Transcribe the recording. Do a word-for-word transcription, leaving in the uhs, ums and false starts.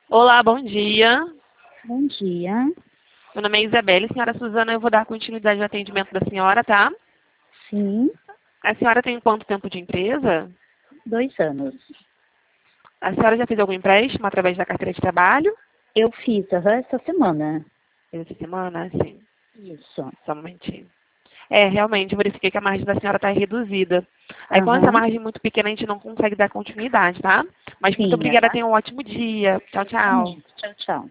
Olá, bom dia. Bom dia. Meu nome é Isabelle. Senhora Suzana, eu vou dar continuidade ao atendimento da senhora, tá? Sim, A senhora tem quanto tempo de empresa? dois anos. A senhora já fez algum empréstimo através da carteira de trabalho? Eu fiz aham, essa semana. Essa semana, sim. Isso. Só um momentinho. É, realmente, eu verifiquei que a margem da senhora está reduzida. Aí, com essa Aham. margem muito pequena, a gente não consegue dar continuidade, tá? Mas muito Sim, obrigada, aham. tenha um ótimo dia. Tchau, tchau. Igualmente. Tchau, tchau.